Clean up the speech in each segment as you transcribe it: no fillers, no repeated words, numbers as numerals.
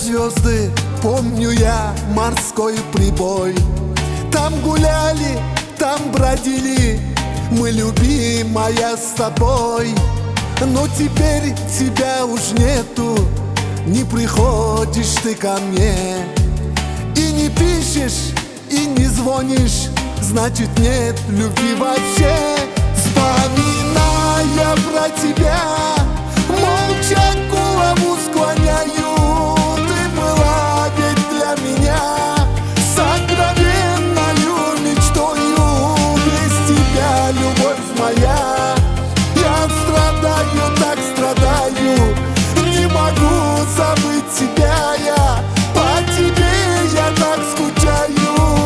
звезды, помню я морской прибой. Там гуляли, там бродили мы, любимая, с тобой. Но теперь тебя уж нету, не приходишь ты ко мне. И не пишешь, и не звонишь, значит нет любви вообще. Вспоминая про тебя, молча голову склоняю. Ты была ведь для меня сокровенною мечтою. Без тебя, любовь моя, я страдаю, так страдаю. Не могу забыть тебя я, по тебе я так скучаю.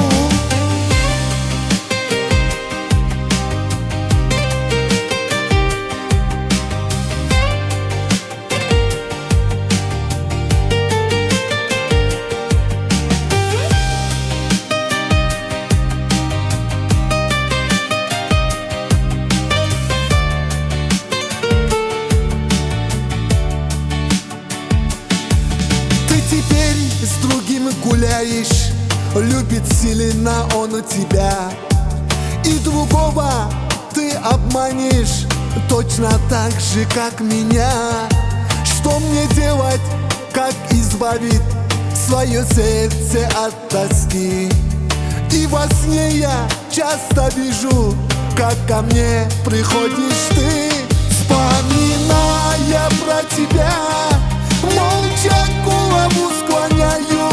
Теперь с другим гуляешь, любит сильно он тебя. И другого ты обманешь, точно так же, как меня. Что мне делать, как избавить свое сердце от тоски? И во сне я часто вижу, как ко мне приходишь ты. Вспоминая про тебя, молча голову склоняю.